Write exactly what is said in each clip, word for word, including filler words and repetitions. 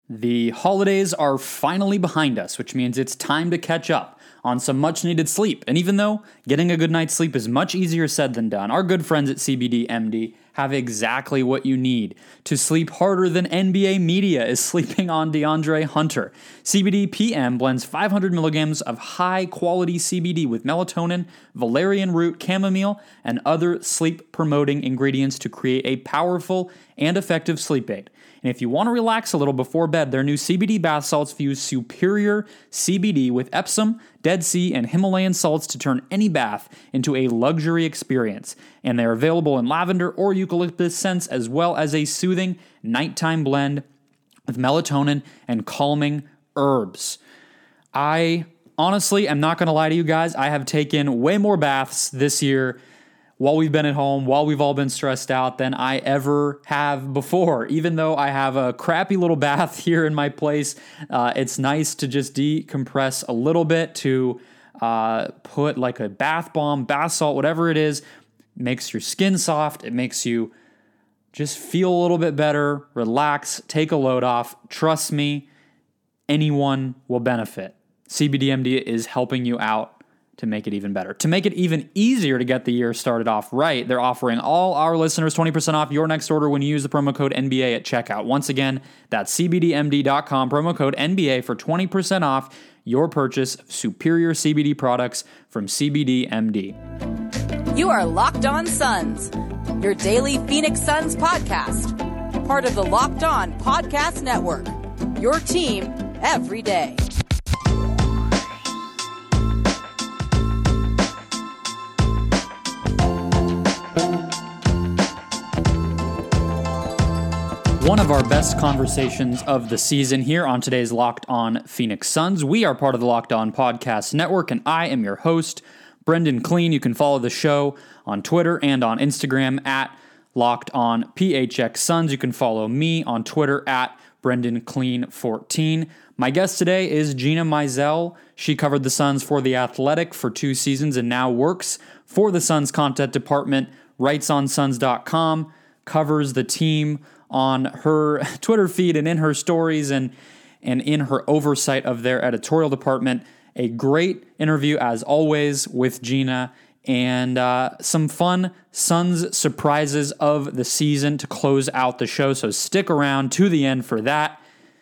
The holidays are finally behind us, which means it's time to catch up on some much needed sleep. And even though getting a good night's sleep is much easier said than done, our good friends at C B D M D have exactly what you need to sleep harder than N B A media is sleeping on DeAndre Hunter. C B D P M blends five hundred milligrams of high-quality C B D with melatonin, valerian root, chamomile, and other sleep-promoting ingredients to create a powerful and effective sleep aid. And if you want to relax a little before bed, their new C B D bath salts fuse superior C B D with Epsom, Dead Sea, and Himalayan salts to turn any bath into a luxury experience. And they're available in lavender or eucalyptus scents, as well as a soothing nighttime blend with melatonin and calming herbs. I honestly am not going to lie to you guys. I have taken way more baths this year while we've been at home, while we've all been stressed out, than I ever have before. Even though I have a crappy little bath here in my place, uh, it's nice to just decompress a little bit, to uh, put like a bath bomb, bath salt, whatever it is. Makes your skin soft. It makes you just feel a little bit better, relax, take a load off. Trust me, anyone will benefit. C B D M D is helping you out to make it even better. To make it even easier to get the year started off right, they're offering all our listeners twenty percent off your next order when you use the promo code N B A at checkout. Once again, that's C B D M D dot com, promo code N B A for twenty percent off your purchase of superior C B D products from C B D M D. You are Locked On Suns, your daily Phoenix Suns podcast. Part of the Locked On Podcast Network, your team every day. One of our best conversations of the season here on today's Locked On Phoenix Suns. We are part of the Locked On Podcast Network, and I am your host, Brendan Clean. You can follow the show on Twitter and on Instagram at Locked On P H X Suns. You can follow me on Twitter at Brendan Clean fourteen. My guest today is Gina Mizell. She covered the Suns for The Athletic for two seasons and now works for the Suns content department, writes on Suns dot com, covers the team on her Twitter feed and in her stories and and in her oversight of their editorial department. A great interview, as always, with Gina, and uh, some fun Suns surprises of the season to close out the show, so stick around to the end for that.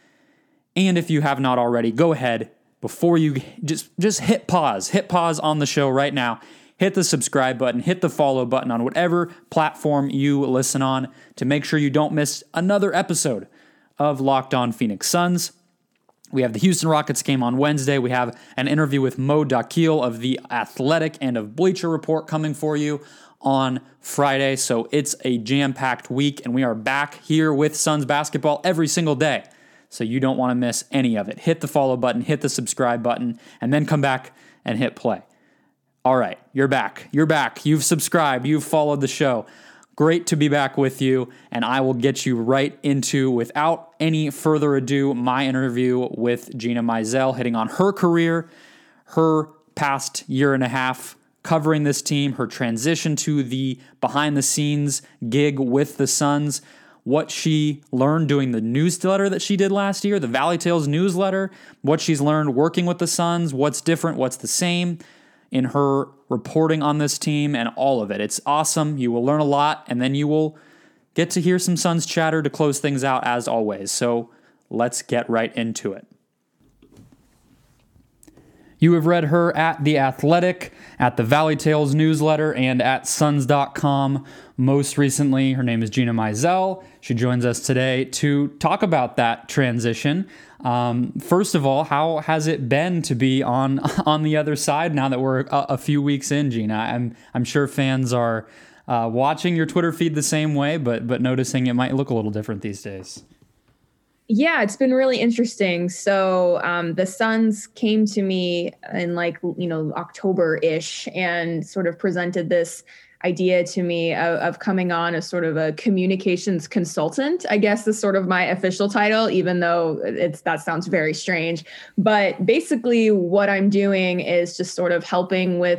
And if you have not already, go ahead, before you just, just hit pause, hit pause on the show right now. Hit the subscribe button, hit the follow button on whatever platform you listen on to make sure you don't miss another episode of Locked On Phoenix Suns. We have the Houston Rockets game on Wednesday. We have an interview with Mo Dakhil of The Athletic and of Bleacher Report coming for you on Friday. So it's a jam-packed week, and we are back here with Suns basketball every single day. So you don't want to miss any of it. Hit the follow button, hit the subscribe button, and then come back and hit play. All right, you're back. You're back. You've subscribed. You've followed the show. Great to be back with you, and I will get you right into, without any further ado, my interview with Gina Mizell, hitting on her career, her past year and a half covering this team, her transition to the behind-the-scenes gig with the Suns, what she learned doing the newsletter that she did last year, the Valley Tales newsletter, what she's learned working with the Suns, what's different, what's the same in her reporting on this team, and all of it. It's awesome. You will learn a lot, and then you will get to hear some Suns chatter to close things out, as always. So let's get right into it. You have read her at The Athletic, at the Valley Tales newsletter, and at Suns dot com most recently. Her name is Gina Mizell. She joins us today to talk about that transition. Um, first of all, how has it been to be on on the other side now that we're a, a few weeks in, Gina? I'm I'm sure fans are uh, watching your Twitter feed the same way, but but noticing it might look a little different these days. Yeah, it's been really interesting. So um, the Suns came to me in like, you know, October-ish and sort of presented this idea to me of, of coming on as sort of a communications consultant. I guess is sort of my official title, even though it's that sounds very strange. But basically what I'm doing is just sort of helping with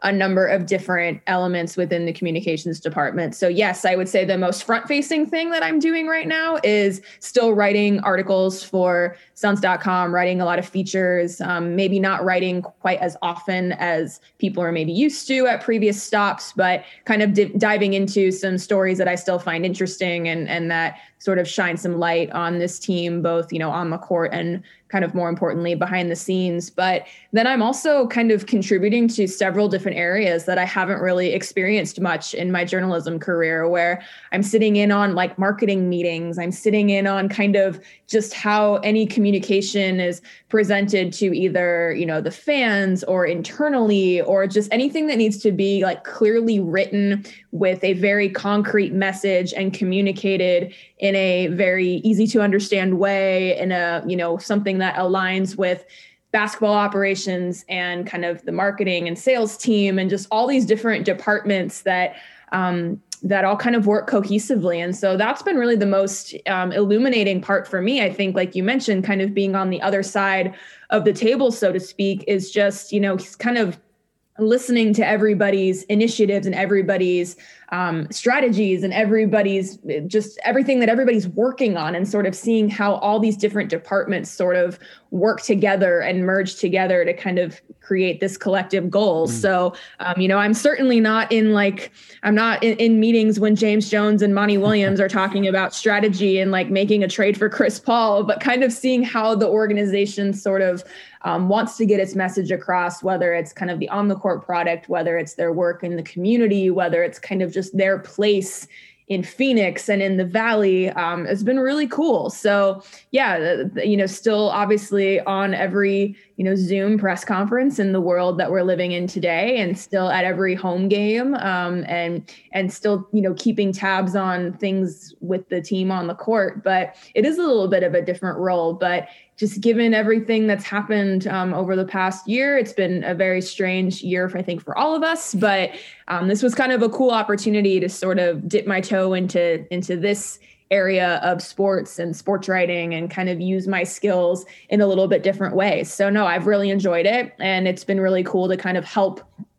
a number of different elements within the communications department. So yes, I would say the most front-facing thing that I'm doing right now is still writing articles for Suns dot com, writing a lot of features, um, maybe not writing quite as often as people are maybe used to at previous stops, but kind of di- diving into some stories that I still find interesting and, and that sort of shine some light on this team, both, you know, on the court and kind of more importantly behind the scenes. But then I'm also kind of contributing to several different areas that I haven't really experienced much in my journalism career, where I'm sitting in on like marketing meetings. I'm sitting in on kind of just how any communication is presented to either, you know, the fans or internally, or just anything that needs to be like clearly written with a very concrete message and communicated in a very easy to understand way, in a, you know, something that aligns with basketball operations and kind of the marketing and sales team and just all these different departments that um, that all kind of work cohesively. And so that's been really the most um, illuminating part for me. I think, like you mentioned, kind of being on the other side of the table, so to speak, is just, you know, kind of listening to everybody's initiatives and everybody's um, strategies and everybody's just everything that everybody's working on, and sort of seeing how all these different departments sort of work together and merge together to kind of create this collective goal. Mm. So, um, you know, I'm certainly not in like, I'm not in, in meetings when James Jones and Monty Williams are talking about strategy and like making a trade for Chris Paul, but kind of seeing how the organization sort of um, wants to get its message across, whether it's kind of the on the court product, whether it's their work in the community, whether it's kind of just their place in Phoenix and in the Valley, um, has been really cool. So yeah, you know, still obviously on every, you know, Zoom press conference in the world that we're living in today, and still at every home game, um, and, and still, you know, keeping tabs on things with the team on the court. But it is a little bit of a different role, but just given everything that's happened um, over the past year, it's been a very strange year, for, I think, for all of us. But um, this was kind of a cool opportunity to sort of dip my toe into into this area of sports and sports writing, and kind of use my skills in a little bit different way. So no, I've really enjoyed it, and it's been really cool to kind of help,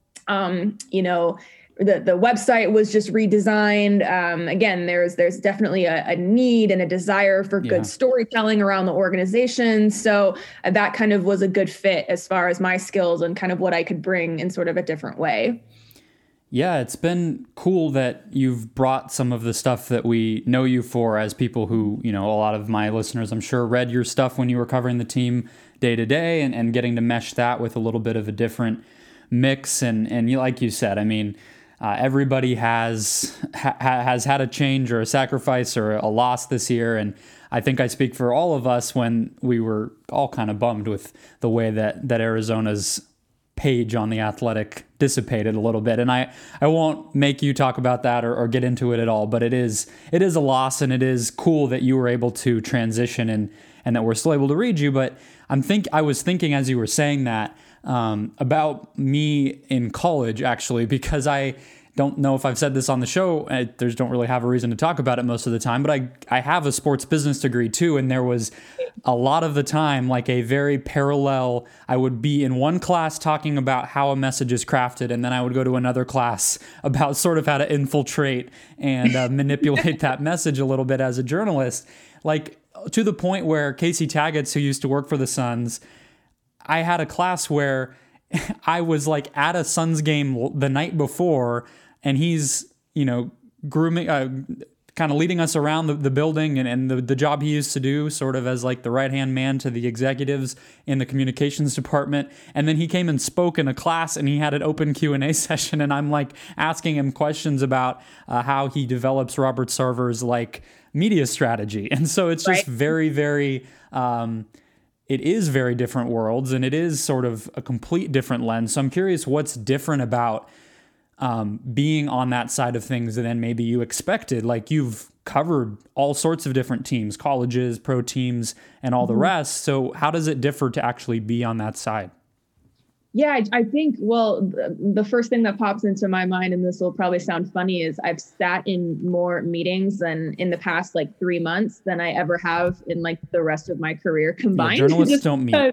um, you know. The the website was just redesigned. Um, again, there's there's definitely a, a need and a desire for good yeah. storytelling around the organization. So uh, that kind of was a good fit as far as my skills and kind of what I could bring in sort of a different way. Yeah, it's been cool that you've brought some of the stuff that we know you for, as people who, you know, a lot of my listeners, I'm sure, read your stuff when you were covering the team day to day, and, and getting to mesh that with a little bit of a different mix. And, and you, like you said, I mean, Uh, everybody has ha- has had a change or a sacrifice or a loss this year, and I think I speak for all of us when we were all kind of bummed with the way that, that Arizona's page on The Athletic dissipated a little bit. And I, I won't make you talk about that or, or get into it at all, but it is it is a loss, and it is cool that you were able to transition and and that we're still able to read you. But I'm think I was thinking as you were saying that Um, about me in college, actually, because I don't know if I've said this on the show. I there's don't really have a reason to talk about it most of the time, but I, I have a sports business degree too. And there was a lot of the time, like a very parallel, I would be in one class talking about how a message is crafted, and then I would go to another class about sort of how to infiltrate and uh, manipulate that message a little bit as a journalist, like to the point where Casey Taggets, who used to work for the Suns, I had a class where I was like at a Suns game the night before, and he's, you know, grooming, uh, kind of leading us around the, the building and, and the, the job he used to do sort of as like the right-hand man to the executives in the communications department. And then he came and spoke in a class, and he had an open Q and A session, and I'm like asking him questions about uh, how he develops Robert Sarver's like media strategy. And so it's just right. very, very... Um, It is very different worlds, and it is sort of a complete different lens. So I'm curious what's different about um, being on that side of things than maybe you expected. Like, you've covered all sorts of different teams, colleges, pro teams, and all mm-hmm. the rest. So how does it differ to actually be on that side? Yeah, I, I think, well, the, the first thing that pops into my mind, and this will probably sound funny, is I've sat in more meetings than in the past like three months than I ever have in like the rest of my career combined. Yeah, journalists don't meet.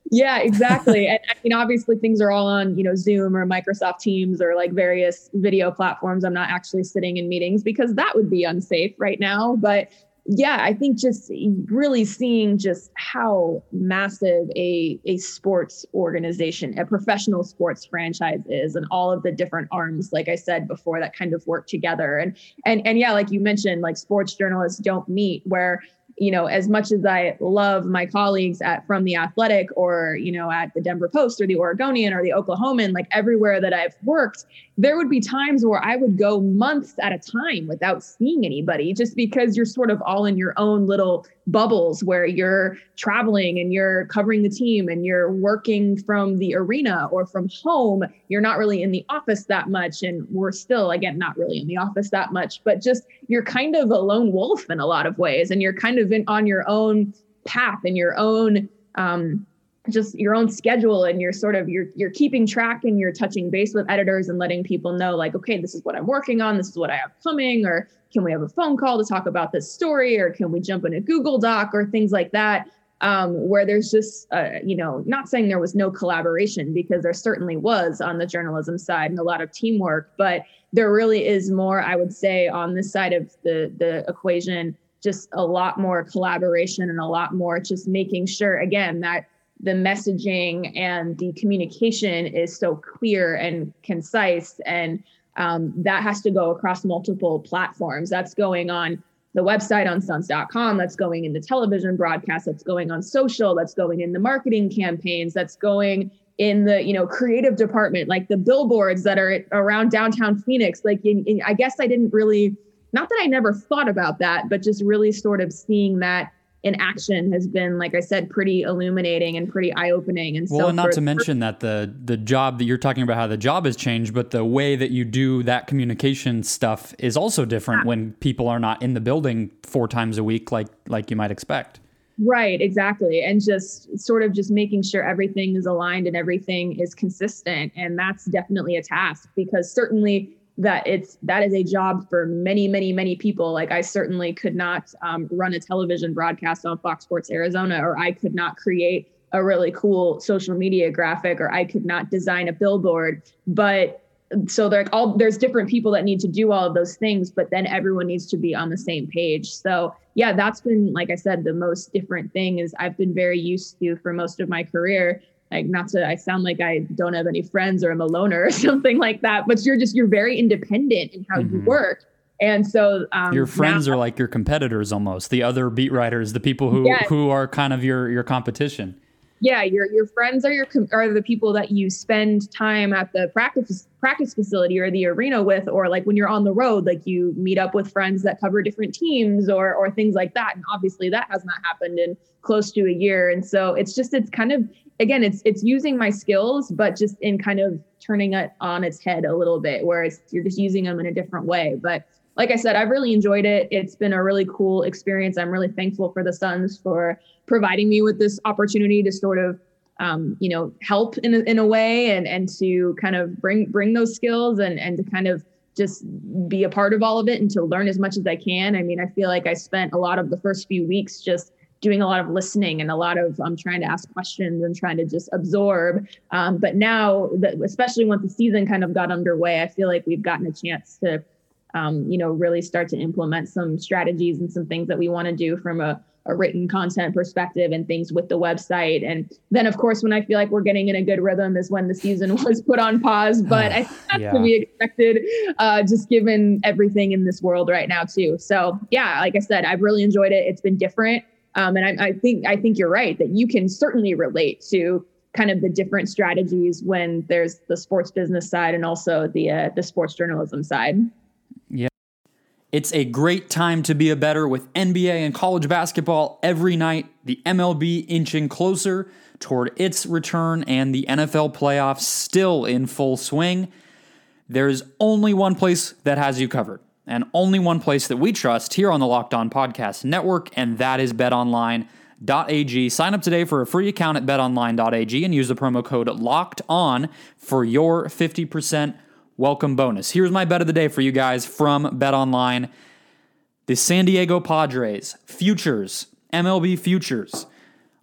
Yeah, exactly. And I mean, obviously things are all on, you know, Zoom or Microsoft Teams or like various video platforms. I'm not actually sitting in meetings because that would be unsafe right now. But yeah, I think just really seeing just how massive a, a sports organization, a professional sports franchise is, and all of the different arms, like I said before, that kind of work together. And, and, and yeah, like you mentioned, like sports journalists don't meet, where, you know, as much as I love my colleagues at from The Athletic or, you know, at the Denver Post or the Oregonian or the Oklahoman, like everywhere that I've worked, there would be times where I would go months at a time without seeing anybody, just because you're sort of all in your own little bubbles where you're traveling and you're covering the team and you're working from the arena or from home. You're not really in the office that much. And we're still, again, not really in the office that much, but just you're kind of a lone wolf in a lot of ways. And you're kind of in, on your own path and your own, um, just your own schedule, and you're sort of, you're, you're keeping track and you're touching base with editors and letting people know like, okay, this is what I'm working on. This is what I have coming, or can we have a phone call to talk about this story? Or can we jump in a Google Doc or things like that? Um, where there's just, uh, you know, not saying there was no collaboration, because there certainly was on the journalism side and a lot of teamwork, but there really is more, I would say, on this side of the, the equation, just a lot more collaboration and a lot more just making sure, again, that the messaging and the communication is so clear and concise. And um, that has to go across multiple platforms. That's going on the website on suns dot com. That's going into television broadcasts. That's going on social. That's going in the marketing campaigns. That's going in the, you know, creative department, like the billboards that are around downtown Phoenix. Like, in, in, I guess I didn't really, not that I never thought about that, but just really sort of seeing that in action has been, like I said, pretty illuminating and pretty eye-opening. And well, so and not for, to mention that the the job that you're talking about, how the job has changed, but the way that you do that communication stuff is also different yeah. when people are not in the building four times a week, like like you might expect. Right, exactly. And just sort of just making sure everything is aligned and everything is consistent. And that's definitely a task, because certainly that it's, that is a job for many, many, many people. Like I certainly could not um, run a television broadcast on Fox Sports Arizona, or I could not create a really cool social media graphic, or I could not design a billboard. But so there, all, there's different people that need to do all of those things, but then everyone needs to be on the same page. So yeah, that's been, like I said, the most different thing is I've been very used to for most of my career. Like, not to, I sound like I don't have any friends or I'm a loner or something like that, but you're just, you're very independent in how mm-hmm. you work. And so um, your friends now, are like your competitors almost, the other beat writers, the people who, yeah. who are kind of your, your competition. Yeah, your your friends are your are the people that you spend time at the practice practice facility or the arena with, or like when you're on the road, like you meet up with friends that cover different teams or or things like that. And obviously that has not happened in close to a year. And so it's just it's kind of again it's it's using my skills, but just in kind of turning it on its head a little bit, where it's you're just using them in a different way. But like I said, I've really enjoyed it. It's been a really cool experience. I'm really thankful for the Suns for providing me with this opportunity to sort of, um, you know, help in a, in a way and, and to kind of bring bring those skills and, and to kind of just be a part of all of it and to learn as much as I can. I mean, I feel like I spent a lot of the first few weeks just doing a lot of listening and a lot of um, trying to ask questions and trying to just absorb. Um, but now, that, especially once the season kind of got underway, I feel like we've gotten a chance to Um, you know, really start to implement some strategies and some things that we want to do from a, a written content perspective and things with the website. And then, of course, when I feel like we're getting in a good rhythm is when the season was put on pause. But I think that's yeah. to be expected, uh, just given everything in this world right now, too. So, yeah, like I said, I've really enjoyed it. It's been different. Um, and I, I think I think you're right that you can certainly relate to kind of the different strategies when there's the sports business side and also the uh, the sports journalism side. Yeah. It's a great time to be a bettor with N B A and college basketball every night, the M L B inching closer toward its return, and the N F L playoffs still in full swing. There's only one place that has you covered, and only one place that we trust here on the Locked On Podcast Network, and that is bet online dot a g. Sign up today for a free account at bet online dot a g and use the promo code LOCKEDON for your fifty percent welcome bonus. Here's my bet of the day for you guys from BetOnline. The San Diego Padres futures, M L B futures,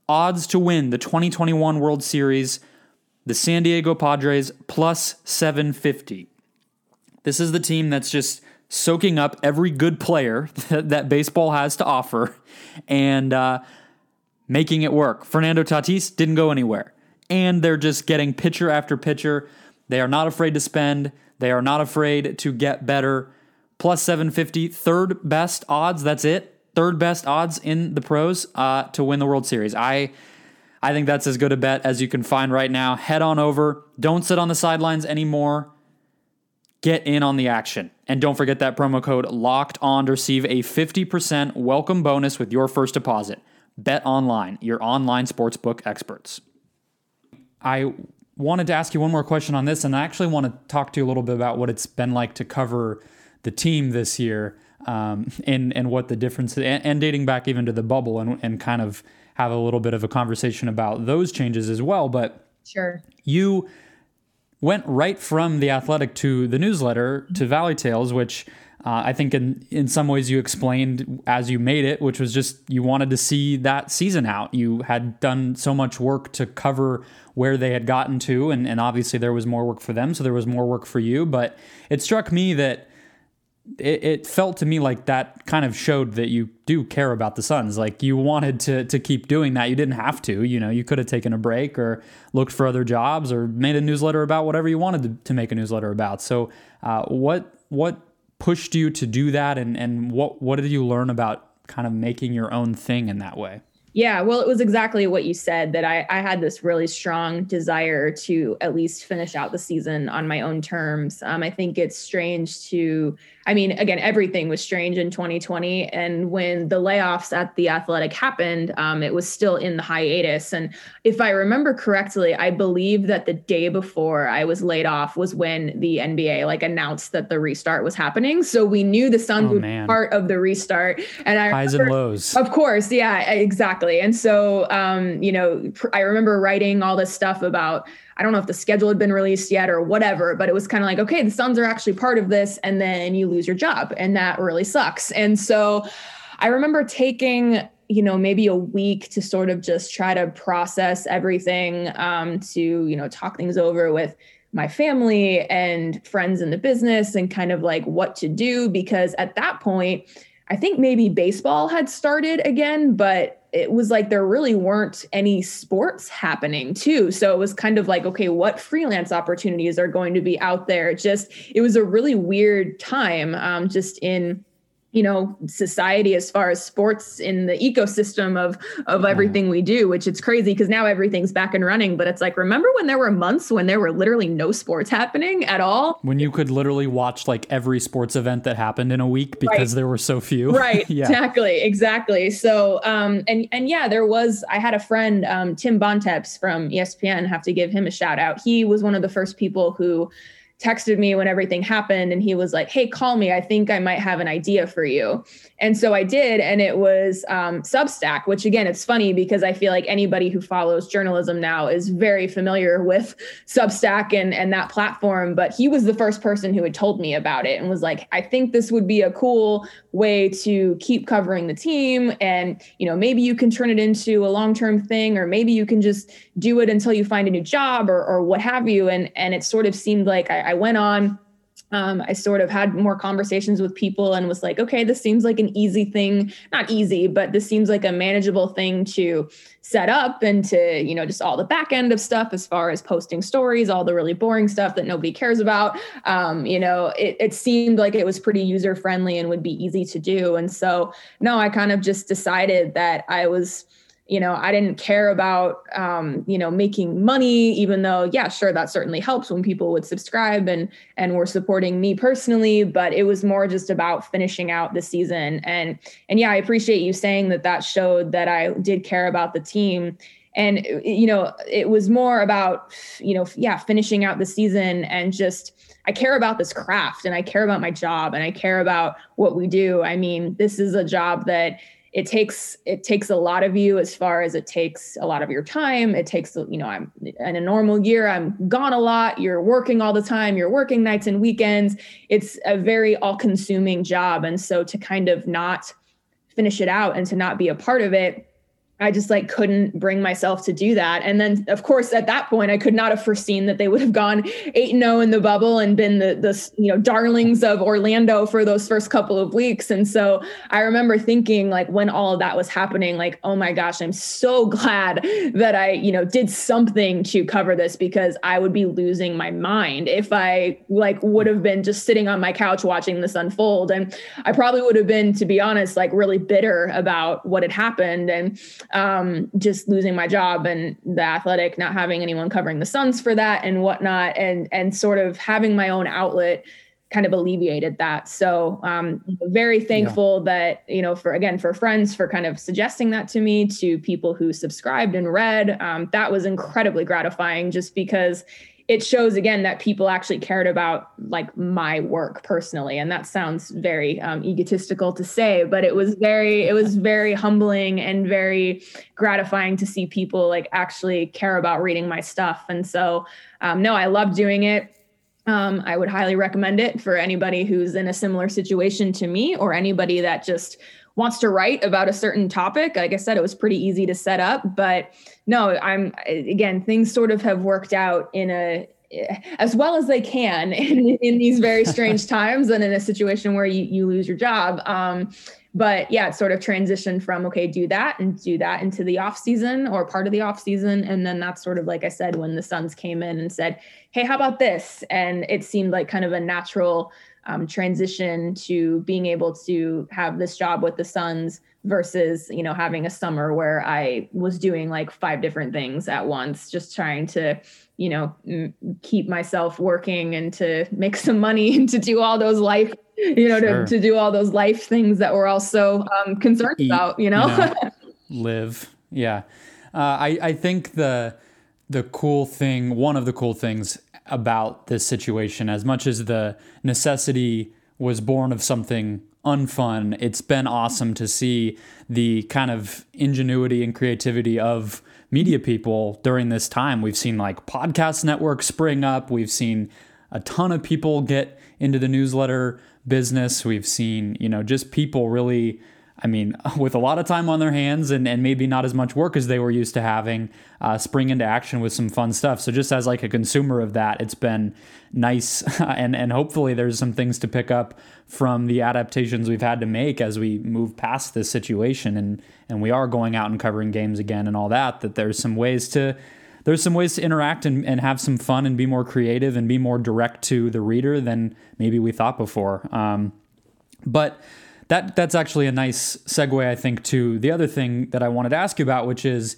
odds to win the twenty twenty-one World Series, the San Diego Padres plus seven fifty. This is the team that's just soaking up every good player that, that baseball has to offer and uh, making it work. Fernando Tatis didn't go anywhere. And they're just getting pitcher after pitcher. They are not afraid to spend. They are not afraid to get better. Plus seven fifty, third best odds. That's it. Third best odds in the pros uh, to win the World Series. I I think that's as good a bet as you can find right now. Head on over. Don't sit on the sidelines anymore. Get in on the action. And don't forget that promo code LOCKED ON to receive a fifty percent welcome bonus with your first deposit. Bet Online, your online sportsbook experts. I wanted to ask you one more question on this, and I actually want to talk to you a little bit about what it's been like to cover the team this year, um, and, and what the difference is, and, and dating back even to the bubble, and, and kind of have a little bit of a conversation about those changes as well. But sure, you went right from The Athletic to the newsletter to Valley Tales, which uh, I think in, in some ways you explained as you made it, which was just you wanted to see that season out. You had done so much work to cover where they had gotten to, and, and obviously there was more work for them, so there was more work for you. But it struck me that it, it felt to me like that kind of showed that you do care about the Suns. Like you wanted to to keep doing that. You didn't have to. You know, you could have taken a break or looked for other jobs or made a newsletter about whatever you wanted to, to make a newsletter about. So uh, what what pushed you to do that, and, and what what did you learn about kind of making your own thing in that way? Yeah, well, it was exactly what you said, that I, I had this really strong desire to at least finish out the season on my own terms. Um, I think it's strange to, I mean, again, everything was strange in twenty twenty. And when the layoffs at The Athletic happened, um, it was still in the hiatus. And if I remember correctly, I believe that the day before I was laid off was when the N B A like announced that the restart was happening. So we knew the Suns oh, would man. be part of the restart. And I highs remember, and lows. Of course. Yeah, exactly. And so, um, you know, pr- I remember writing all this stuff about, I don't know if the schedule had been released yet or whatever, but it was kind of like, okay, the Suns are actually part of this, and then you lose your job, and that really sucks. And so I remember taking, you know, maybe a week to sort of just try to process everything, um, to, you know, talk things over with my family and friends in the business and kind of like what to do, because at that point, I think maybe baseball had started again, but it was like there really weren't any sports happening too. So it was kind of like, okay, what freelance opportunities are going to be out there? Just, it was a really weird time, um, just in, you know, society as far as sports in the ecosystem of of everything we do, which it's crazy because now everything's back and running. But it's like, remember when there were months when there were literally no sports happening at all? When you could literally watch like every sports event that happened in a week because right. there were so few. Right. yeah. Exactly. Exactly. So, um, and, and yeah, there was, I had a friend, um, Tim Bontemps from E S P N, have to give him a shout out. He was one of the first people who texted me when everything happened, and he was like, hey, call me. I think I might have an idea for you. And so I did. And it was um, Substack, which again, it's funny because I feel like anybody who follows journalism now is very familiar with Substack and, and that platform. But he was the first person who had told me about it and was like, I think this would be a cool way to keep covering the team. And, you know, maybe you can turn it into a long-term thing, or maybe you can just do it until you find a new job or, or what have you. And, and it sort of seemed like I, I went on. Um, I sort of had more conversations with people and was like, okay, this seems like an easy thing, not easy, but this seems like a manageable thing to set up, and to, you know, just all the back end of stuff as far as posting stories, all the really boring stuff that nobody cares about. Um, you know, it, it seemed like it was pretty user friendly and would be easy to do. And so, no, I kind of just decided that I was, you know, I didn't care about, um, you know, making money, even though, yeah, sure, that certainly helps when people would subscribe and and were supporting me personally. But it was more just about finishing out the season. And and yeah, I appreciate you saying that that showed that I did care about the team. And, you know, it was more about, you know, yeah, finishing out the season and just, I care about this craft, and I care about my job, and I care about what we do. I mean, this is a job that It takes it takes a lot of you, as far as it takes a lot of your time. It takes, you know, I'm in a normal year, I'm gone a lot. You're working all the time. You're working nights and weekends. It's a very all-consuming job. And so to kind of not finish it out and to not be a part of it, I just like couldn't bring myself to do that. And then of course, at that point, I could not have foreseen that they would have gone eight and oh in the bubble and been the, the, you know, darlings of Orlando for those first couple of weeks. And so I remember thinking like when all of that was happening, like, oh my gosh, I'm so glad that I, you know, did something to cover this, because I would be losing my mind if I like would have been just sitting on my couch watching this unfold. And I probably would have been, to be honest, like really bitter about what had happened. And um, just losing my job and the Athletic not having anyone covering the Suns for that and whatnot, and, and sort of having my own outlet kind of alleviated that. So um, very thankful yeah. that, you know, for, again, for friends, for kind of suggesting that to me, to people who subscribed and read, um, that was incredibly gratifying, just because it shows again that people actually cared about like my work personally. And that sounds very um, egotistical to say, but it was very, it was very humbling and very gratifying to see people like actually care about reading my stuff. And so, um, no, I love doing it. Um, I would highly recommend it for anybody who's in a similar situation to me, or anybody that just wants to write about a certain topic. Like I said, it was pretty easy to set up, but no, I'm, again, things sort of have worked out in a, as well as they can in, in these very strange times and in a situation where you, you lose your job. Um, but yeah, it sort of transitioned from, okay, do that and do that into the off season or part of the off season. And then that's sort of, like I said, when the Suns came in and said, hey, how about this? And it seemed like kind of a natural Um, transition to being able to have this job with the Suns versus, you know, having a summer where I was doing like five different things at once, just trying to, you know, m- keep myself working and to make some money and to do all those life, you know, sure. to, to do all those life things that we're also um, concerned Eat, about, you know, you know live. Yeah. Uh, I, I think the, the cool thing, one of the cool things about this situation, as much as the necessity was born of something unfun, it's been awesome to see the kind of ingenuity and creativity of media people during this time. We've seen like podcast networks spring up. We've seen a ton of people get into the newsletter business. We've seen, you know, just people really, I mean, with a lot of time on their hands and, and maybe not as much work as they were used to having, uh, spring into action with some fun stuff. So just as like a consumer of that, it's been nice. and, and hopefully there's some things to pick up from the adaptations we've had to make as we move past this situation. And, and we are going out and covering games again and all that, that there's some ways to, there's some ways to interact and, and have some fun and be more creative and be more direct to the reader than maybe we thought before. Um, but That that's actually a nice segue, I think, to the other thing that I wanted to ask you about, which is,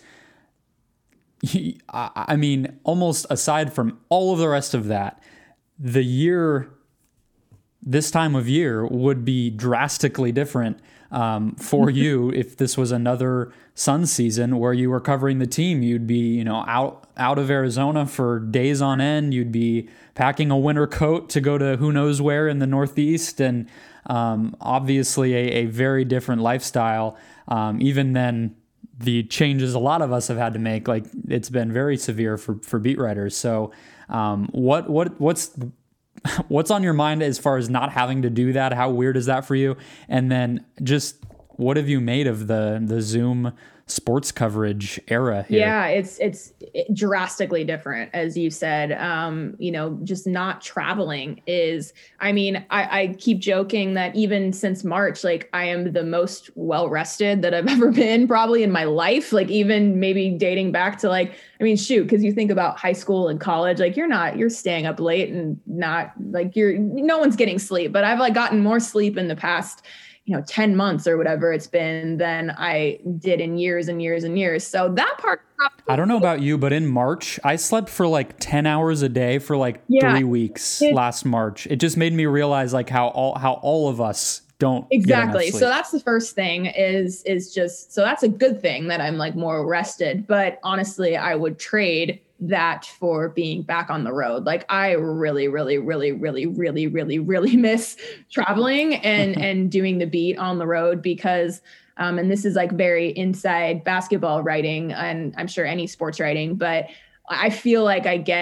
I mean, almost aside from all of the rest of that, the year, this time of year would be drastically different um, for you if this was another Suns season where you were covering the team. You'd be, you know, out out of Arizona for days on end. You'd be packing a winter coat to go to who knows where in the Northeast, and Um, obviously a, a very different lifestyle. Um, even then, the changes a lot of us have had to make, like it's been very severe for, for beat writers. So, um, what, what, what's, what's on your mind as far as not having to do that? How weird is that for you? And then just what have you made of the, the Zoom sports coverage era here? Yeah, it's it's drastically different, as you said. Um, you know, just not traveling is, I mean, I, I keep joking that even since March, like I am the most well-rested that I've ever been probably in my life, like even maybe dating back to like, I mean, shoot, because you think about high school and college, like you're not, you're staying up late and not like you're, no one's getting sleep, but I've like gotten more sleep in the past, you know, ten months or whatever it's been than I did in years and years and years. So that part. I don't know about you, but in March, I slept for like ten hours a day for like yeah, three weeks it, last March. It just made me realize like how all, how all of us don't. Exactly. So that's the first thing is, is just, so that's a good thing that I'm like more rested, but honestly, I would trade that for being back on the road. Like I really, really, really, really, really, really, really miss traveling and, and doing the beat on the road because, um, and this is like very inside basketball writing and I'm sure any sports writing, but I feel like I get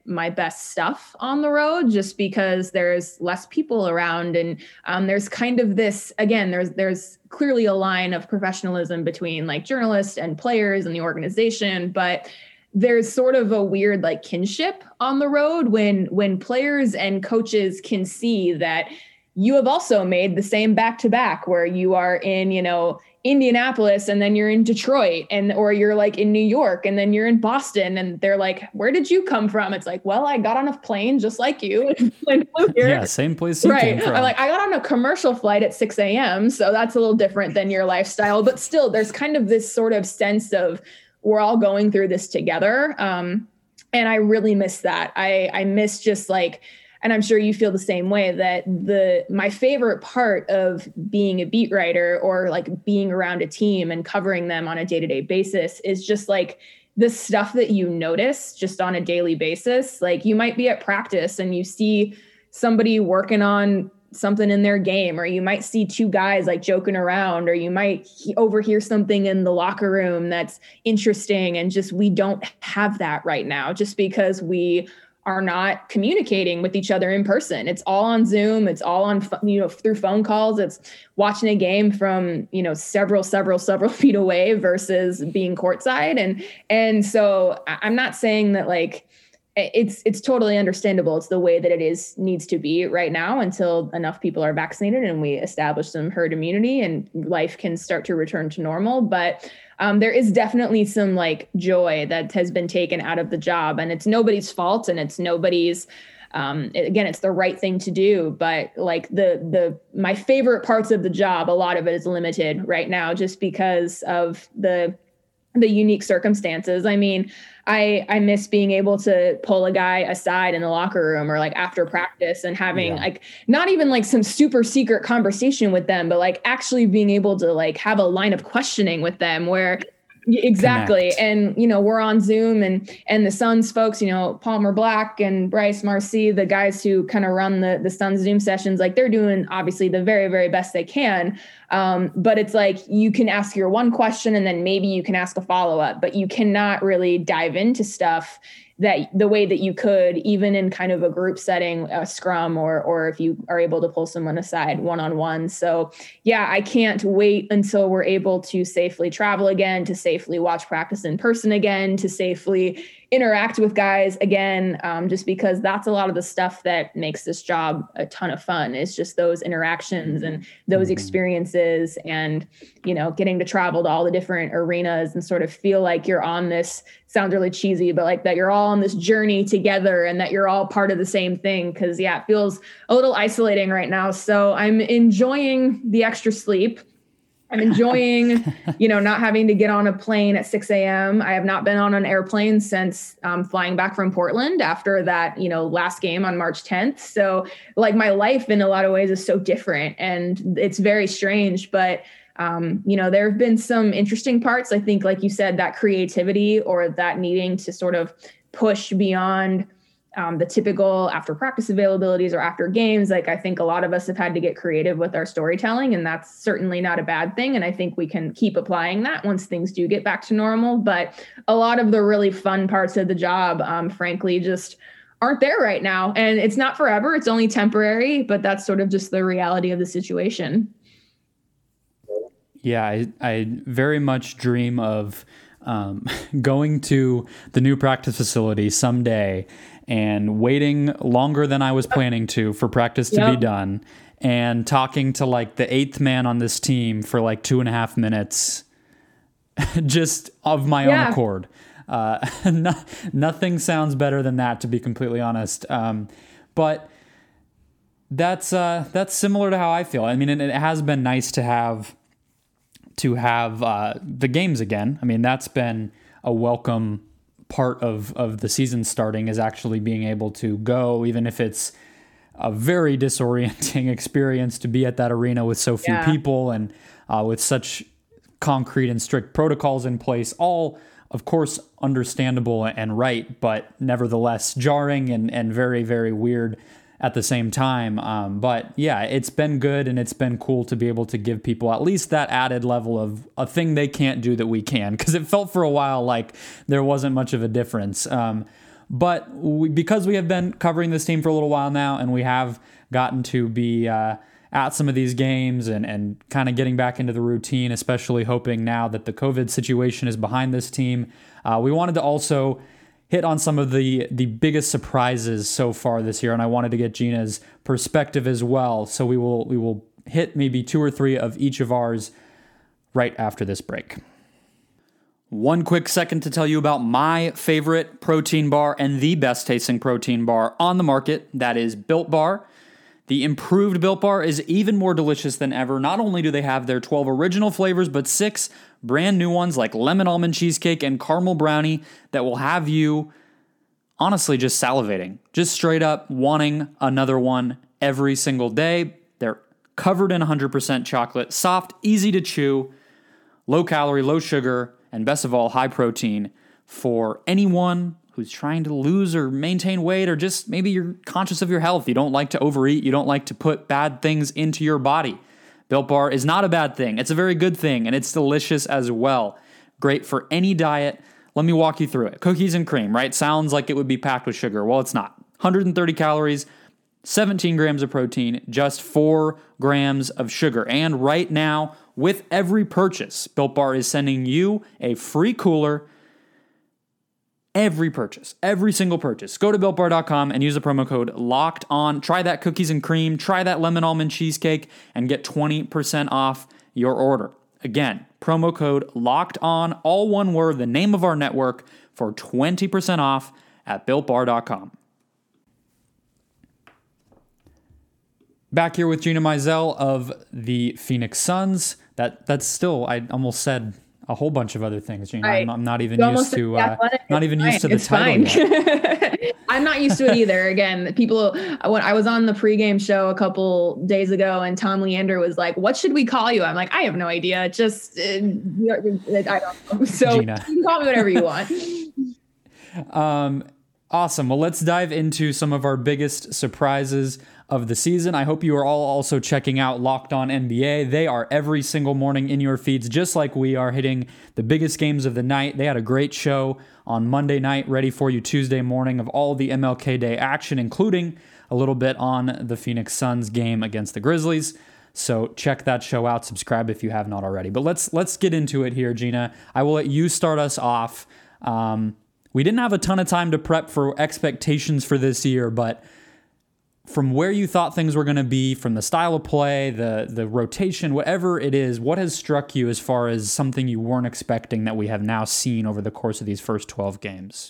my best stuff on the road, just because there's less people around. And um, there's kind of this, again, there's, there's clearly a line of professionalism between like journalists and players and the organization, but there's sort of a weird like kinship on the road when, when players and coaches can see that you have also made the same back-to-back where you are in, you know, Indianapolis and then you're in Detroit, and, or you're like in New York and then you're in Boston, and they're like, where did you come from? It's like, well, I got on a plane just like you. And flew here. Yeah. Same place you right. came from. I'm like, I got on a commercial flight at six a.m. So that's a little different than your lifestyle, but still there's kind of this sort of sense of we're all going through this together. Um, and I really miss that. I, I miss just like, and I'm sure you feel the same way, that the my favorite part of being a beat writer or like being around a team and covering them on a day-to-day basis is just like the stuff that you notice just on a daily basis. Like you might be at practice and you see somebody working on something in their game, or you might see two guys like joking around, or you might he- overhear something in the locker room that's interesting. And just, we don't have that right now just because we are not communicating with each other in person. It's all on Zoom. It's all on, you know, through phone calls. It's watching a game from, you know, several, several, several feet away versus being courtside. And, and so I'm not saying that like, it's, it's totally understandable. It's the way that it is, needs to be right now until enough people are vaccinated and we establish some herd immunity and life can start to return to normal. But Um, there is definitely some like joy that has been taken out of the job, and it's nobody's fault, and it's nobody's, um, it, again, it's the right thing to do. But like the, the, my favorite parts of the job, a lot of it is limited right now just because of the, the unique circumstances. I mean, I, I miss being able to pull a guy aside in the locker room or like after practice and having yeah. like, not even like some super secret conversation with them, but like actually being able to like have a line of questioning with them where exactly. Connect. And, you know, we're on Zoom and, and the Suns folks, you know, Palmer Black and Bryce Marcy, the guys who kind of run the, the Suns Zoom sessions, like they're doing obviously the very, very best they can. Um, but it's like, you can ask your one question and then maybe you can ask a follow-up, but you cannot really dive into stuff that the way that you could, even in kind of a group setting, a scrum, or, or if you are able to pull someone aside one-on-one. So yeah, I can't wait until we're able to safely travel again, to safely watch practice in person again, to safely interact with guys again, um, just because that's a lot of the stuff that makes this job a ton of fun. It's just those interactions and those experiences and, you know, getting to travel to all the different arenas and sort of feel like you're on this, sounds really cheesy, but like that you're all on this journey together and that you're all part of the same thing. Cause yeah, it feels a little isolating right now. So I'm enjoying the extra sleep. I'm enjoying, you know, not having to get on a plane at six a.m. I have not been on an airplane since um, flying back from Portland after that, you know, last game on March tenth. So like my life in a lot of ways is so different and it's very strange, but um, you know, there have been some interesting parts. I think, like you said, that creativity or that needing to sort of push beyond Um, the typical after practice availabilities or after games. Like I think a lot of us have had to get creative with our storytelling, and that's certainly not a bad thing. And I think we can keep applying that once things do get back to normal. But a lot of the really fun parts of the job, um, frankly, just aren't there right now. And it's not forever. It's only temporary, but that's sort of just the reality of the situation. Yeah, I, I very much dream of um, going to the new practice facility someday and waiting longer than I was planning to for practice to yep. be done, and talking to like the eighth man on this team for like two and a half minutes just of my yeah. own accord. Uh, no, nothing sounds better than that, to be completely honest. Um, but that's uh, that's similar to how I feel. I mean, it, it has been nice to have to have uh, the games again. I mean, that's been a welcome part of, of the season starting, is actually being able to go, even if it's a very disorienting experience to be at that arena with so few yeah. people and uh, with such concrete and strict protocols in place, all of course understandable and right, but nevertheless jarring and, and very, very weird at the same time. Um, but yeah, it's been good, and it's been cool to be able to give people at least that added level of a thing they can't do that we can, because it felt for a while like there wasn't much of a difference. Um, But we, because we have been covering this team for a little while now, and we have gotten to be uh, at some of these games and, and kind of getting back into the routine, especially hoping now that the COVID situation is behind this team, uh, we wanted to also hit on some of the, the biggest surprises so far this year, and I wanted to get Gina's perspective as well. So we will we will hit maybe two or three of each of ours right after this break. One quick second to tell you about my favorite protein bar and the best tasting protein bar on the market. That is Built Bar. The improved Built Bar is even more delicious than ever. Not only do they have their twelve original flavors, but six brand new ones like lemon almond cheesecake and caramel brownie that will have you honestly just salivating, just straight up wanting another one every single day. They're covered in one hundred percent chocolate, soft, easy to chew, low calorie, low sugar, and best of all, high protein for anyone who's trying to lose or maintain weight, or just maybe you're conscious of your health. You don't like to overeat. You don't like to put bad things into your body. Built Bar is not a bad thing. It's a very good thing, and it's delicious as well. Great for any diet. Let me walk you through it. Cookies and cream, right? Sounds like it would be packed with sugar. Well, it's not. one hundred thirty calories, seventeen grams of protein, just four grams of sugar. And right now, with every purchase, Built Bar is sending you a free cooler. Every purchase, every single purchase. Go to built bar dot com and use the promo code LOCKED ON. Try that cookies and cream, try that lemon almond cheesecake, and get twenty percent off your order. Again, promo code LOCKED ON, all one word, the name of our network, for twenty percent off at built bar dot com. Back here with Gina Mizell of the Phoenix Suns. That that's still, I almost said a whole bunch of other things, Gina. I'm, I'm not even used to uh, not even used to the title yet. I'm not used to it either. Again, people, when I was on the pregame show a couple days ago and Tom Leander was like, what should we call you? I'm like, I have no idea. Just, uh, I don't know. So Gina. You can call me whatever you want. um, awesome. Well, let's dive into some of our biggest surprises of the season. I hope you are all also checking out Locked On N B A. They are every single morning in your feeds, just like we are, hitting the biggest games of the night. They had a great show on Monday night, ready for you Tuesday morning, of all the M L K Day action, including a little bit on the Phoenix Suns game against the Grizzlies. So check that show out. Subscribe if you have not already. But let's let's get into it here, Gina. I will let you start us off. Um, we didn't have a ton of time to prep for expectations for this year, but from where you thought things were going to be, from the style of play, the the rotation, whatever it is, what has struck you as far as something you weren't expecting that we have now seen over the course of these first twelve games?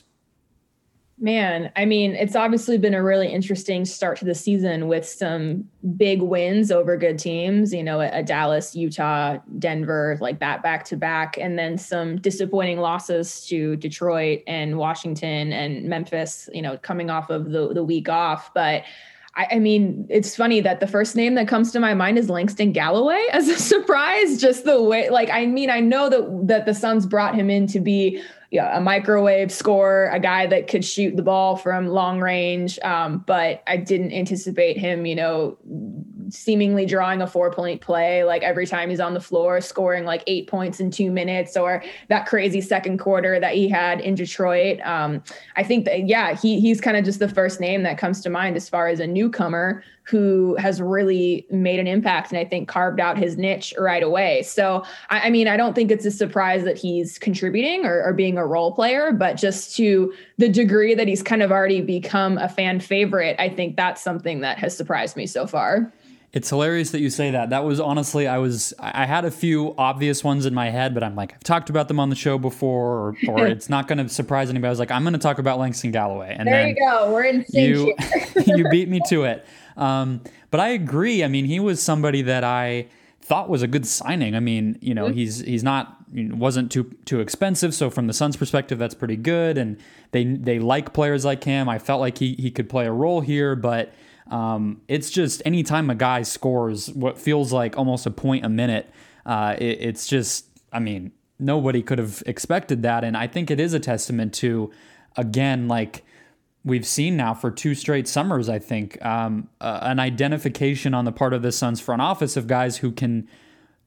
Man, I mean, it's obviously been a really interesting start to the season with some big wins over good teams, you know, a, a Dallas, Utah, Denver, like that back to back, and then some disappointing losses to Detroit and Washington and Memphis, you know, coming off of the, the week off. But I, I mean, it's funny that the first name that comes to my mind is Langston Galloway as a surprise, just the way, like, I mean, I know that, that the Suns brought him in to be yeah, a microwave scorer, a guy that could shoot the ball from long range. Um, but I didn't anticipate him, you know, seemingly drawing a four point play, like every time he's on the floor, scoring like eight points in two minutes, or that crazy second quarter that he had in Detroit. Um, I think that, yeah, he he's kind of just the first name that comes to mind as far as a newcomer who has really made an impact and I think carved out his niche right away. So, I, I mean, I don't think it's a surprise that he's contributing or, or being a role player, but just to the degree that he's kind of already become a fan favorite, I think that's something that has surprised me so far. It's hilarious that you say that. That was honestly, I was, I had a few obvious ones in my head, but I'm like, I've talked about them on the show before, or, or it's not going to surprise anybody. I was like, I'm going to talk about Langston Galloway. And there then you go. We're in sync you, here. You beat me to it. Um, but I agree. I mean, he was somebody that I thought was a good signing. I mean, you know, mm-hmm. he's he's not wasn't too too expensive, so from the Suns' perspective, that's pretty good. And they they like players like him. I felt like he he could play a role here, but um, it's just anytime a guy scores what feels like almost a point a minute, uh, it, it's just, I mean, nobody could have expected that. And I think it is a testament to, again, like, we've seen now for two straight summers, I think, um, uh, an identification on the part of the Suns front office of guys who can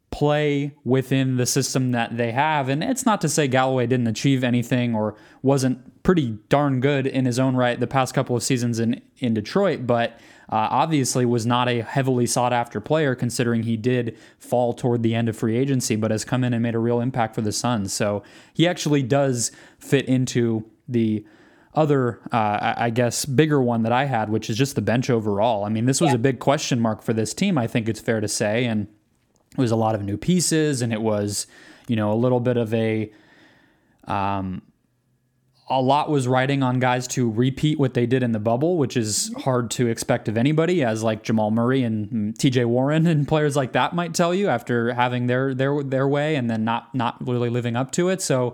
play within the system that they have. And it's not to say Galloway didn't achieve anything or wasn't pretty darn good in his own right the past couple of seasons in, in Detroit, but uh, obviously was not a heavily sought after player considering he did fall toward the end of free agency, but has come in and made a real impact for the Suns. So he actually does fit into the other, uh, I guess, bigger one that I had, which is just the bench overall. I mean, this was yeah. a big question mark for this team, I think it's fair to say. And it was a lot of new pieces, and it was, you know, a little bit of a, um, a lot was riding on guys to repeat what they did in the bubble, which is hard to expect of anybody, as like Jamal Murray and T J Warren and players like that might tell you after having their their their way and then not not really living up to it. So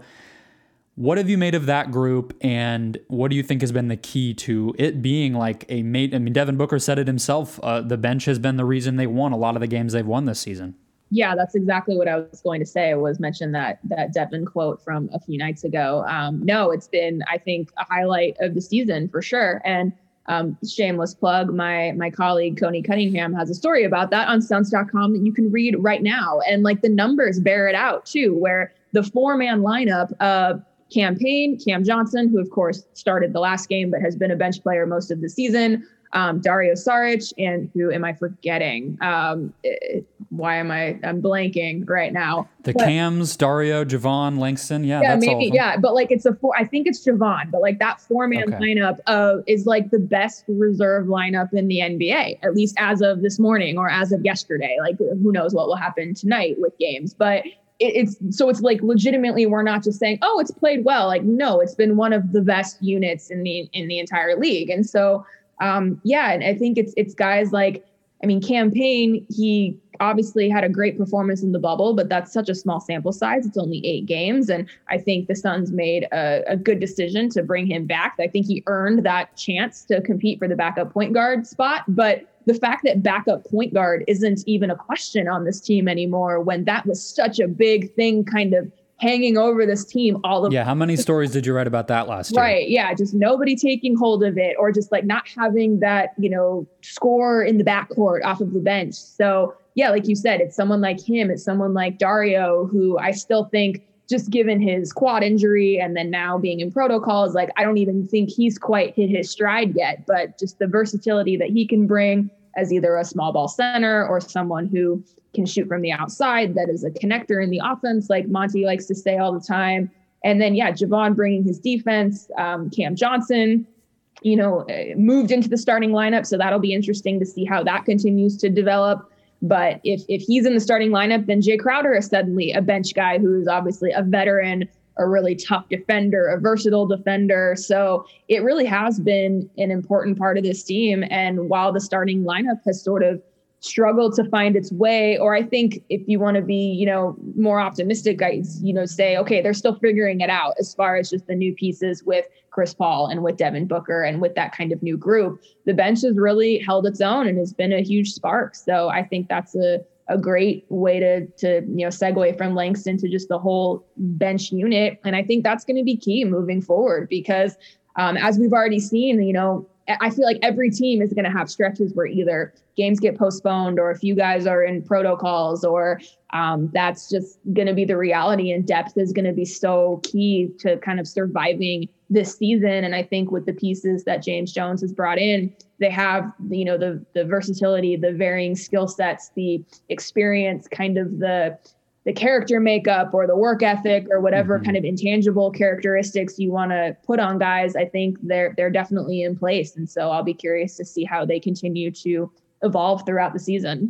what have you made of that group, and what do you think has been the key to it being like a mate? I mean, Devin Booker said it himself. Uh, the bench has been the reason they won a lot of the games they've won this season. Yeah, that's exactly what I was going to say. Was mention that that Devin quote from a few nights ago. Um, no, it's been, I think, a highlight of the season for sure. And um, shameless plug, my my colleague Coney Cunningham has a story about that on Suns dot com that you can read right now. And like the numbers bear it out too, where the four man lineup of Cam Payne, Cam Johnson, who of course started the last game but has been a bench player most of the season, um, Dario Saric, and who am I forgetting? Um, it, why am I, I'm blanking right now. The but, Cams, Dario, Javon, Langston. Yeah, yeah, that's maybe, all of them. Yeah, but like it's a four, I think it's Javon, but like that four man Okay. lineup uh, is like the best reserve lineup in the N B A, at least as of this morning or as of yesterday. Like who knows what will happen tonight with games, but it's so it's like legitimately we're not just saying, oh, it's played well. Like, no, it's been one of the best units in the in the entire league. And so, um, yeah, and I think it's it's guys like, I mean, Cam Payne, he obviously had a great performance in the bubble, but that's such a small sample size. It's only eight games. And I think the Suns made a, a good decision to bring him back. I think he earned that chance to compete for the backup point guard spot. But the fact that backup point guard isn't even a question on this team anymore, when that was such a big thing kind of hanging over this team all of Yeah, how many stories did you write about that last year? Right, yeah, just nobody taking hold of it, or just like not having that, you know, score in the backcourt off of the bench. So yeah, like you said, it's someone like him, it's someone like Dario, who I still think, just given his quad injury and then now being in protocols, like I don't even think he's quite hit his stride yet, but just the versatility that he can bring as either a small ball center or someone who can shoot from the outside, that is a connector in the offense, like Monty likes to say all the time. And then, yeah, Javon bringing his defense, um, Cam Johnson, you know, moved into the starting lineup. So that'll be interesting to see how that continues to develop. But if if he's in the starting lineup, then Jay Crowder is suddenly a bench guy who's obviously a veteran, a really tough defender, a versatile defender. So it really has been an important part of this team. And while the starting lineup has sort of struggled to find its way, or I think if you want to be, you know, more optimistic, guys, you know, say, okay, they're still figuring it out as far as just the new pieces with Chris Paul and with Devin Booker and with that kind of new group. The bench has really held its own and has been a huge spark. So I think that's a a great way to, to, you know, segue from Langston to just the whole bench unit. And I think that's going to be key moving forward because um, as we've already seen, you know, I feel like every team is going to have stretches where either games get postponed or a few guys are in protocols, or um, that's just going to be the reality. And depth is going to be so key to kind of surviving this season. And I think with the pieces that James Jones has brought in, they have, you know, the the versatility, the varying skill sets, the experience, kind of the the character makeup or the work ethic or whatever mm-hmm. kind of intangible characteristics you want to put on guys. I think they're they're definitely in place. And so I'll be curious to see how they continue to evolve throughout the season.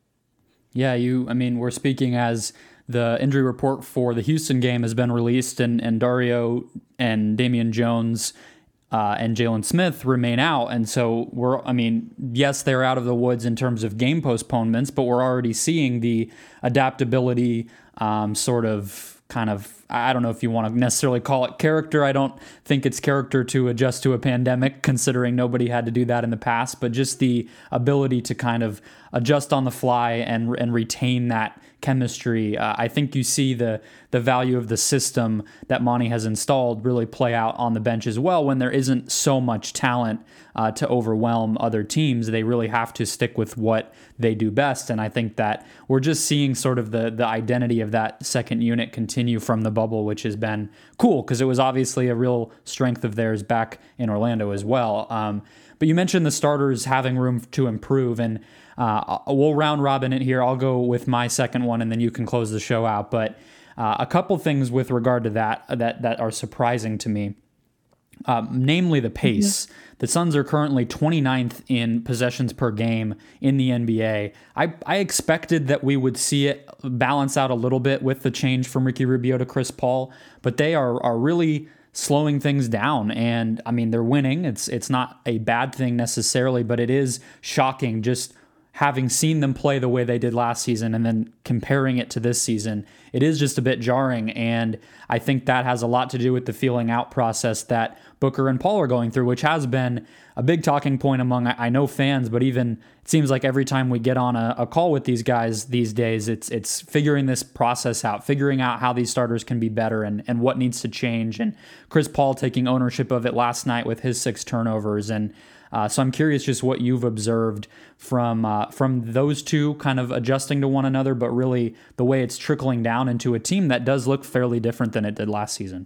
Yeah, you, I mean, we're speaking as the injury report for the Houston game has been released, and, and Dario and Damian Jones uh, and Jalen Smith remain out. And so we're, I mean, yes, they're out of the woods in terms of game postponements, but we're already seeing the adaptability um, sort of kind of I don't know if you want to necessarily call it character. I don't think it's character to adjust to a pandemic, considering nobody had to do that in the past, but just the ability to kind of adjust on the fly and and retain that chemistry. Uh, I think you see the the value of the system that Monty has installed really play out on the bench as well when there isn't so much talent uh, to overwhelm other teams. They really have to stick with what they do best. And I think that we're just seeing sort of the the identity of that second unit continue from the bubble, which has been cool because it was obviously a real strength of theirs back in Orlando as well. Um, but you mentioned the starters having room to improve, and uh, we'll round robin it here. I'll go with my second one, and then you can close the show out. But uh, a couple things with regard to that that that are surprising to me. Uh, namely the pace. Mm-hmm. The Suns are currently twenty-ninth in possessions per game in the N B A. I, I expected that we would see it balance out a little bit with the change from Ricky Rubio to Chris Paul, but they are are really slowing things down. And I mean, they're winning. It's it's not a bad thing necessarily, but it is shocking just having seen them play the way they did last season and then comparing it to this season. It is just a bit jarring, and I think that has a lot to do with the feeling out process that Booker and Paul are going through, which has been a big talking point among, I know, fans, but even it seems like every time we get on a, a call with these guys these days, it's it's figuring this process out, figuring out how these starters can be better and, and what needs to change. And Chris Paul taking ownership of it last night with his six turnovers. And Uh, so I'm curious just what you've observed from uh, from those two kind of adjusting to one another, but really the way it's trickling down into a team that does look fairly different than it did last season.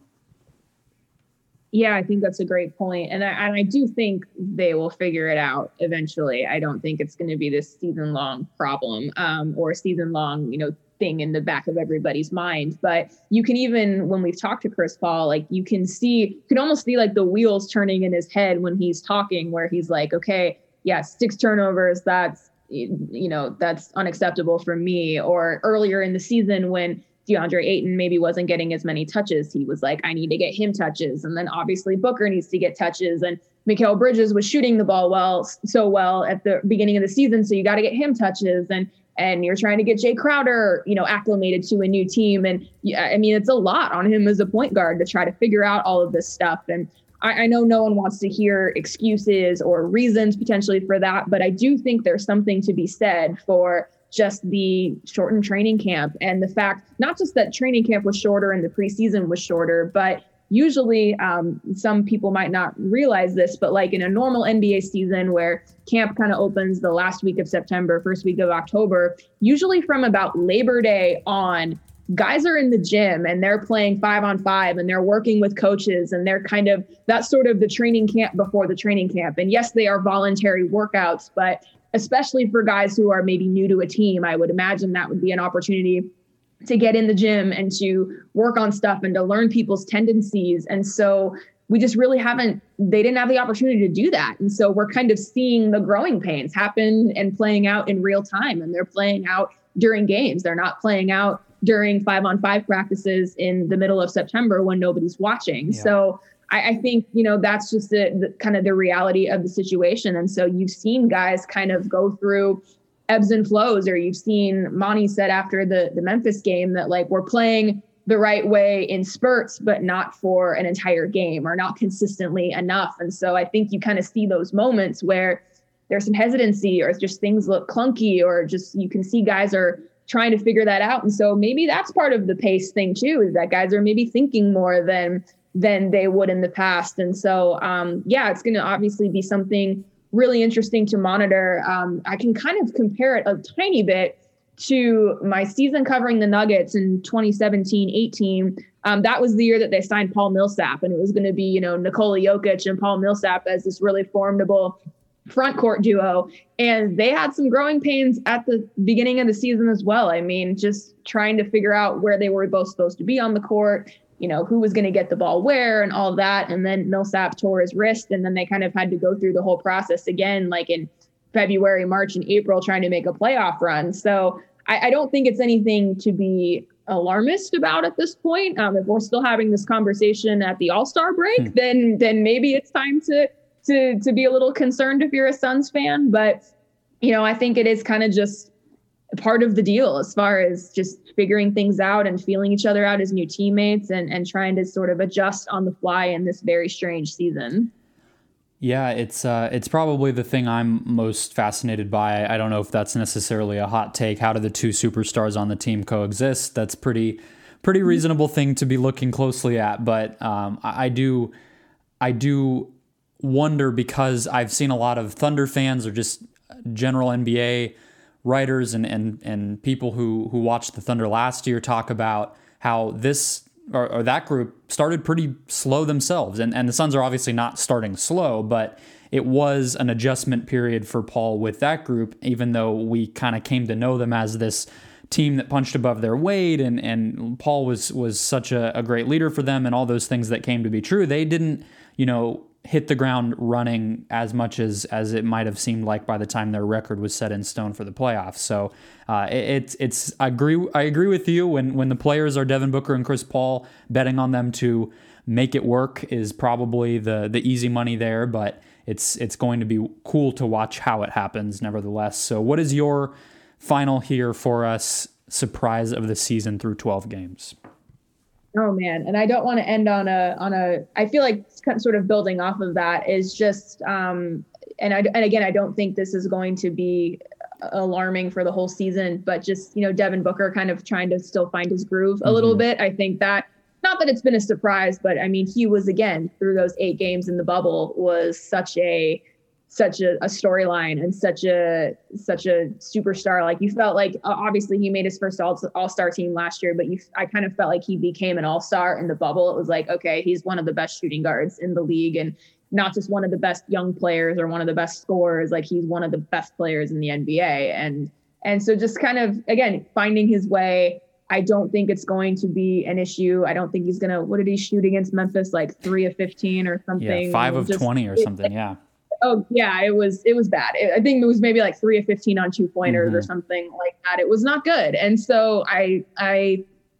Yeah, I think that's a great point. And I, and I do think they will figure it out eventually. I don't think it's going to be this season long problem um, or a season long, you know, thing in the back of everybody's mind. But you can even, when we've talked to Chris Paul, like you can see, you can almost see like the wheels turning in his head when he's talking, where he's like, okay, yeah, six turnovers, that's, you know, that's unacceptable for me. Or earlier in the season when DeAndre Ayton maybe wasn't getting as many touches, he was like, I need to get him touches. And then obviously Booker needs to get touches. And Mikal Bridges was shooting the ball well, so well at the beginning of the season. So you got to get him touches. And And you're trying to get Jay Crowder, you know, acclimated to a new team. And yeah, I mean, it's a lot on him as a point guard to try to figure out all of this stuff. And I, I know no one wants to hear excuses or reasons potentially for that, but I do think there's something to be said for just the shortened training camp and the fact, not just that training camp was shorter and the preseason was shorter, but usually um, some people might not realize this, but like in a normal N B A season where camp kind of opens the last week of September, first week of October, usually from about Labor Day on, guys are in the gym and they're playing five on five and they're working with coaches and they're kind of, that's sort of the training camp before the training camp. And yes, they are voluntary workouts, but especially for guys who are maybe new to a team, I would imagine that would be an opportunity to get in the gym and to work on stuff and to learn people's tendencies. And so we just really haven't, they didn't have the opportunity to do that. And so we're kind of seeing the growing pains happen and playing out in real time. And they're playing out during games. They're not playing out during five on five practices in the middle of September when nobody's watching. Yeah. So I, I think, you know, that's just the, the kind of the reality of the situation. And so you've seen guys kind of go through ebbs and flows, or you've seen Monty said after the, the Memphis game that like, we're playing the right way in spurts, but not for an entire game or not consistently enough. And so I think you kind of see those moments where there's some hesitancy or just things look clunky, or just, you can see guys are trying to figure that out. And so maybe that's part of the pace thing too, is that guys are maybe thinking more than, than they would in the past. And so, um, yeah, it's going to obviously be something really interesting to monitor. Um, I can kind of compare it a tiny bit to my season covering the Nuggets in twenty seventeen eighteen. Um, that was the year that they signed Paul Millsap, and it was going to be, you know, Nikola Jokic and Paul Millsap as this really formidable front court duo. And they had some growing pains at the beginning of the season as well. I mean, just trying to figure out where they were both supposed to be on the court, you know, who was going to get the ball where and all that. And then Millsap tore his wrist, and then they kind of had to go through the whole process again, like in February, March, and April, trying to make a playoff run. So I, I don't think it's anything to be alarmist about at this point. Um, if we're still having this conversation at the All-Star break, hmm. then then maybe it's time to to to be a little concerned if you're a Suns fan. But, you know, I think it is kind of just part of the deal as far as just figuring things out and feeling each other out as new teammates and, and trying to sort of adjust on the fly in this very strange season. Yeah, it's uh, it's probably the thing I'm most fascinated by. I don't know if that's necessarily a hot take. How do the two superstars on the team coexist? That's pretty pretty reasonable thing to be looking closely at. But um, I, I do I do wonder, because I've seen a lot of Thunder fans or just general N B A writers and and and people who who watched the Thunder last year talk about how this or, or that group started pretty slow themselves. And, and the Suns are obviously not starting slow, but it was an adjustment period for Paul with that group, even though we kind of came to know them as this team that punched above their weight, and, and Paul was was such a, a great leader for them, and all those things that came to be true. They didn't, you know, hit the ground running as much as as it might have seemed like by the time their record was set in stone for the playoffs. So uh, it, it's it's I agree I agree with you when when the players are Devin Booker and Chris Paul, betting on them to make it work is probably the the easy money there, but it's it's going to be cool to watch how it happens nevertheless. So what is your final here for us surprise of the season through twelve games? Oh man. And I don't want to end on a, on a, I feel like sort of building off of that is just, um, and I, and again, I don't think this is going to be alarming for the whole season, but just, you know, Devin Booker kind of trying to still find his groove a mm-hmm. little bit. I think that, not that it's been a surprise, but I mean, he was, again, through those eight games in the bubble, was such a, such a, a storyline and such a such a superstar. Like, you felt like, uh, obviously he made his first all, all-star team last year, but you I kind of felt like he became an all-star in the bubble. It was like, okay, he's one of the best shooting guards in the league, and not just one of the best young players or one of the best scorers. Like, he's one of the best players in the N B A. And and so just kind of, again, finding his way. I don't think it's going to be an issue. I don't think he's gonna, what did he shoot against Memphis? Like three of fifteen or something. Yeah, five of just, twenty or something. Yeah. Oh yeah, it was it was bad. It, I think it was maybe like three of fifteen on two pointers mm-hmm. or something like that. It was not good. And so I I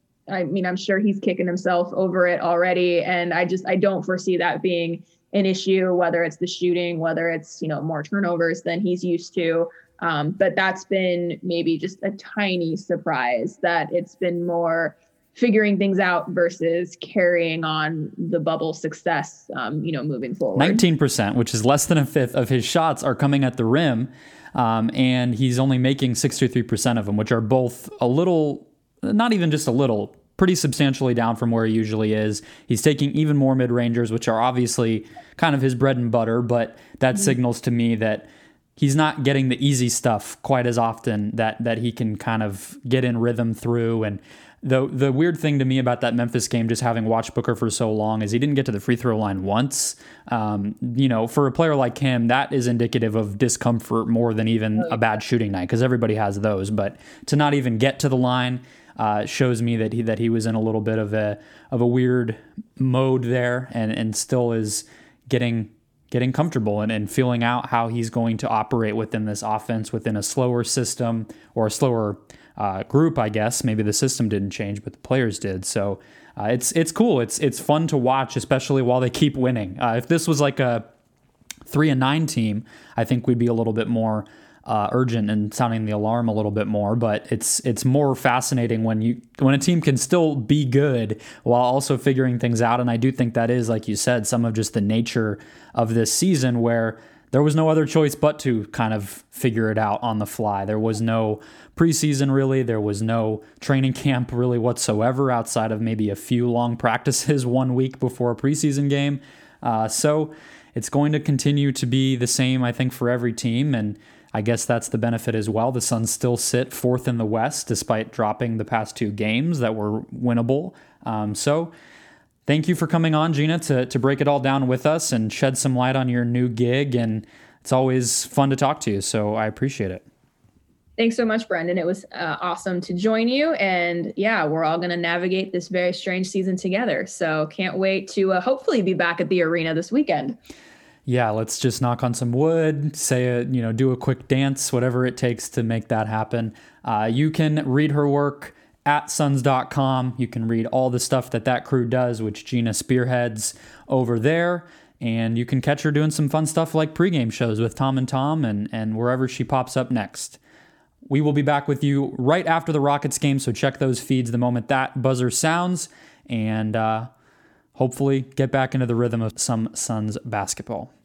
I mean, I'm sure he's kicking himself over it already. And I just I don't foresee that being an issue, whether it's the shooting, whether it's, you know, more turnovers than he's used to. Um, but that's been maybe just a tiny surprise that it's been more figuring things out versus carrying on the bubble success, um, you know, moving forward. nineteen percent, which is less than a fifth of his shots, are coming at the rim. Um, and he's only making sixty-three percent of them, which are both a little, not even just a little, pretty substantially down from where he usually is. He's taking even more mid-rangers, which are obviously kind of his bread and butter, but that mm-hmm. signals to me that he's not getting the easy stuff quite as often, that that he can kind of get in rhythm through. And The the weird thing to me about that Memphis game, just having watched Booker for so long, is he didn't get to the free throw line once. Um, you know, for a player like him, that is indicative of discomfort more than even a bad shooting night, because everybody has those. But to not even get to the line uh, shows me that he that he was in a little bit of a of a weird mode there, and and still is getting getting comfortable and, and feeling out how he's going to operate within this offense, within a slower system or a slower Uh, group, I guess. Maybe the system didn't change, but the players did. So uh, it's it's cool. It's it's fun to watch, especially while they keep winning. Uh, if this was like a three and nine team, I think we'd be a little bit more uh, urgent and sounding the alarm a little bit more. But it's it's more fascinating when you when a team can still be good while also figuring things out. And I do think that is, like you said, some of just the nature of this season, where there was no other choice but to kind of figure it out on the fly. There was no preseason, really. There was no training camp, really, whatsoever, outside of maybe a few long practices one week before a preseason game. Uh, so it's going to continue to be the same, I think, for every team. And I guess that's the benefit as well. The Suns still sit fourth in the West, despite dropping the past two games that were winnable. Um, so thank you for coming on, Gina, to to break it all down with us and shed some light on your new gig. And it's always fun to talk to you, so I appreciate it. Thanks so much, Brendan. It was uh, awesome to join you. And yeah, we're all going to navigate this very strange season together. So can't wait to uh, hopefully be back at the arena this weekend. Yeah, let's just knock on some wood, say, a, you know, do a quick dance, whatever it takes to make that happen. Uh, you can read her work at suns dot com. You can read all the stuff that that crew does, which Gina spearheads over there. And you can catch her doing some fun stuff like pregame shows with Tom and Tom and, and wherever she pops up next. We will be back with you right after the Rockets game, so check those feeds the moment that buzzer sounds, and uh, hopefully get back into the rhythm of some Suns basketball.